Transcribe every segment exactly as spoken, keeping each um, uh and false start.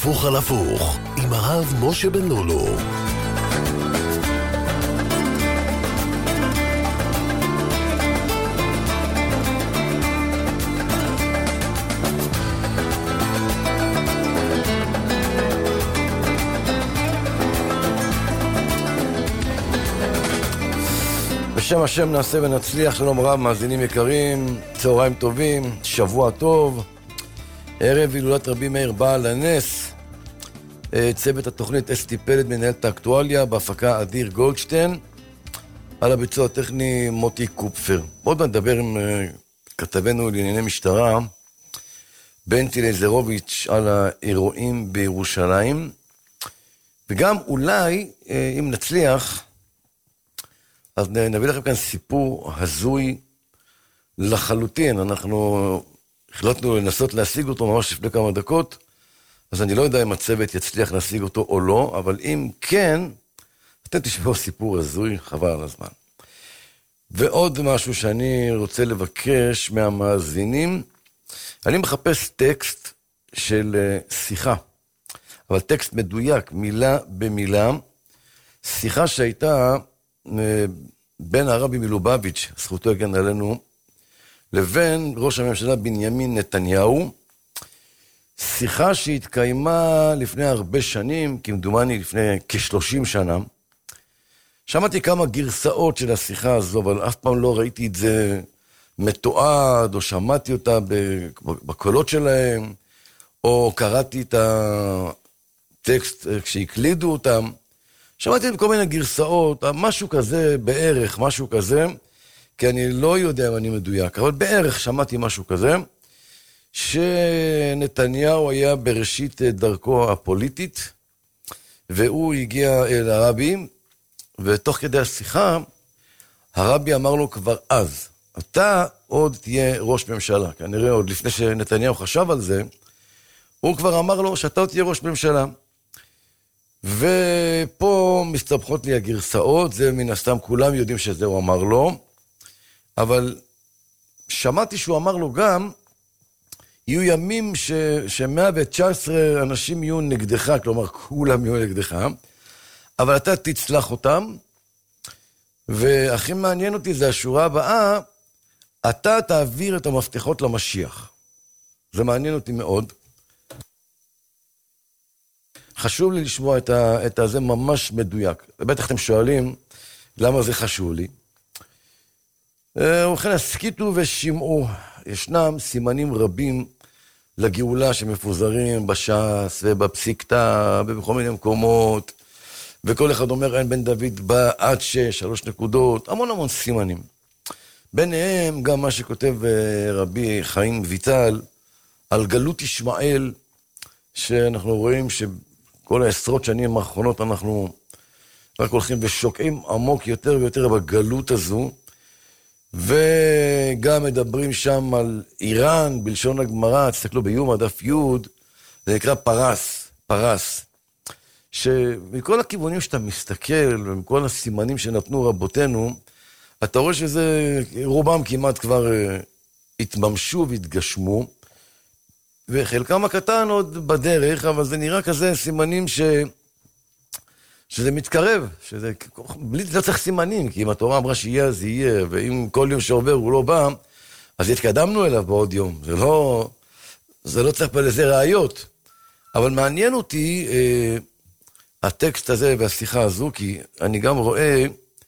הפוך על הפוך עם הרב משה בן לולו. בשם השם נעשה ונצליח. שלום רב, מאזינים יקרים, צהריים טובים, שבוע טוב, ערב הילולת רבי מאיר בעל הנס. צוות התוכנית אסתי פלד מנהלת האקטואליה, בהפקה אדיר גולדשטיין, על הביצוע הטכני מוטי קופפר. עוד נדבר עם כתבנו לענייני משטרה בנטי לזרוביץ' על האירועים בירושלים, וגם אולי אם נצליח אז נביא לכם כאן סיפור הזוי לחלוטין. אנחנו החלטנו לנסות להשיג אותו ממש לפני כמה דקות, אז אני לא יודע אם הצוות יצליח להשיג אותו או לא, אבל אם כן, אתם תשמעו סיפור הזוי, חבל על הזמן. ועוד משהו שאני רוצה לבקש מהמאזינים, אני מחפש טקסט של שיחה, אבל טקסט מדויק, מילה במילה, שיחה שהייתה בין הרבי מלובביץ', זכותו יגן עלינו, לבין ראש הממשלה בנימין נתניהו, שיחה שהתקיימה לפני הרבה שנים, כמדומני לפני כ-שלושים שנה. שמעתי כמה גרסאות של השיחה הזו, אבל אף פעם לא ראיתי את זה מתועד, או שמעתי אותה בקולות שלהם, או קראתי את הטקסט כשהקלידו אותם. שמעתי את כל מיני גרסאות, משהו כזה בערך, משהו כזה, כי אני לא יודע אם אני מדויק, אבל בערך שמעתי משהו כזה, שנתניהו היה בראשית דרכו הפוליטית, והוא הגיע אל הרבי, ותוך כדי השיחה, הרבי אמר לו כבר אז, אתה עוד תהיה ראש ממשלה, כנראה עוד לפני שנתניהו חשב על זה, הוא כבר אמר לו שאתה עוד תהיה ראש ממשלה, ופה מסתבכות לי הגרסאות, זה מן הסתם כולם יודעים שזה הוא אמר לו, אבל שמעתי שהוא אמר לו גם, יהיו ימים ש, ש-מאה ותשע עשרה אנשים יהיו נגדך, כלומר כולם יהיו נגדך, אבל אתה תצלח אותם, והכי מעניין אותי זה השורה הבאה, אתה תעביר את המפתחות למשיח. זה מעניין אותי מאוד. חשוב לי לשמוע את, ה, את הזה ממש מדויק. בטח אתם שואלים למה זה חשוב לי. ובכן, הסכיתו ושמעו. ישנם סימנים רבים לגאולה שמפוזרים בש"ס ובפסיקתא ובכל מיני מקומות, וכל אחד אומר אין בן דוד בא עד שש, שלוש נקודות, המון המון סימנים. ביניהם גם מה שכותב רבי חיים ויטל על גלות ישמעאל, שאנחנו רואים ש... כל העשרות שנים האחרונות אנחנו רק הולכים ושוקעים עמוק יותר ויותר בגלות הזו, וגם מדברים שם על איראן, בלשון הגמרא, תסתכלו ביומא דף י', זה נקרא פרס, פרס, שמכל הכיוונים שאתה מסתכל, ומכל הסימנים שנתנו רבותינו, אתה רואה שזה רובם כמעט כבר התממשו והתגשמו, וחלקם הקטן עוד בדרך, אבל זה נראה כזה סימנים ש... שזה מתקרב, שזה... בלי לא צריך סימנים, כי אם התורה אמרה שיהיה, אז יהיה, ואם כל יום שעובר הוא לא בא, אז התקדמנו אליו בעוד יום. זה לא, זה לא צריך פה לזה ראיות. אבל מעניין אותי אה, הטקסט הזה והשיחה הזו, כי אני גם רואה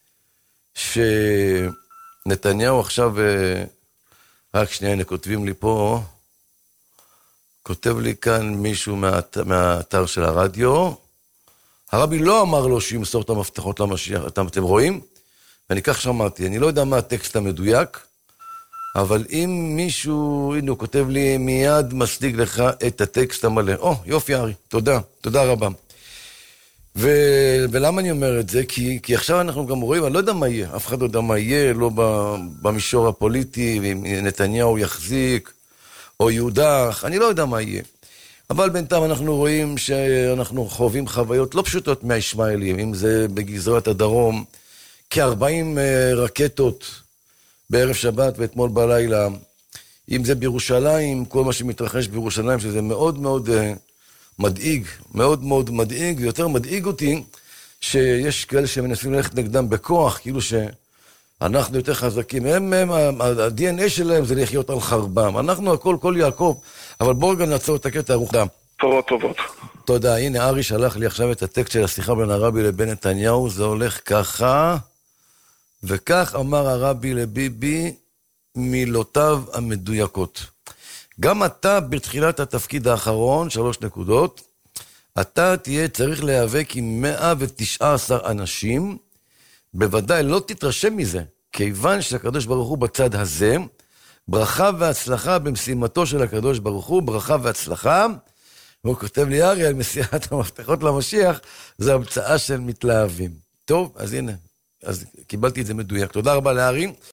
שנתניהו עכשיו, אה, רק שנייה, הנה כותבים לי פה, כותב לי כאן מישהו מהאת, מהאתר של הרדיו, הרבי לא אמר לו שימסור את המפתחות למשיח, אתם, אתם רואים? ואני כך שמעתי, אני לא יודע מה הטקסט המדויק, אבל אם מישהו, הנה הוא כותב לי, מיד מסליג לך את הטקסט המלא. או, יופי ארי, תודה, תודה רבה. ו... ולמה אני אומר את זה? כי, כי עכשיו אנחנו גם רואים, אני לא יודע מה יהיה, אף אחד לא יודע מה יהיה, לא במישור הפוליטי, ואם נתניהו יחזיק, או יודח, אני לא יודע מה יהיה. אבל בינתיים אנחנו רואים שאנחנו חווים חוויות לא פשוטות מהישמעאלים, אם זה בגזרת הדרום, כ-ארבעים רקטות בערב שבת ואתמול בלילה, אם זה בירושלים, כל מה שמתרחש בירושלים, שזה מאוד מאוד מדאיג, מאוד מאוד מדאיג, ויותר מדאיג אותי שיש כאלה שמנסים ללכת נגדם בכוח, כאילו שאנחנו יותר חזקים, הם, הם, ה-די אן איי שלהם זה לחיות על חרבם, אנחנו הכל, כל יעקב, אבל בואו רגע נעצור את הקטע ארוכה. טובות טובות. תודה, הנה ארי שלח לי עכשיו את הטקסט של השיחה בין הרבי לבין נתניהו, זה הולך ככה, וכך אמר הרבי לביבי, מילותיו המדויקות. גם אתה בתחילת התפקיד האחרון, שלוש נקודות, אתה תהיה צריך להיאבק עם מאה ותשע עשרה אנשים, בוודאי לא תתרשם מזה, כיוון שהקדוש ברוך הוא בצד הזה, ברכה והצלחה במשימתו של הקדוש ברוך הוא, ברכה והצלחה, והוא כותב לי ארי על מסיעת המפתחות למשיח, זה המצאה של מתלהבים. טוב, אז הנה, אז קיבלתי את זה מדויק. תודה רבה לארי.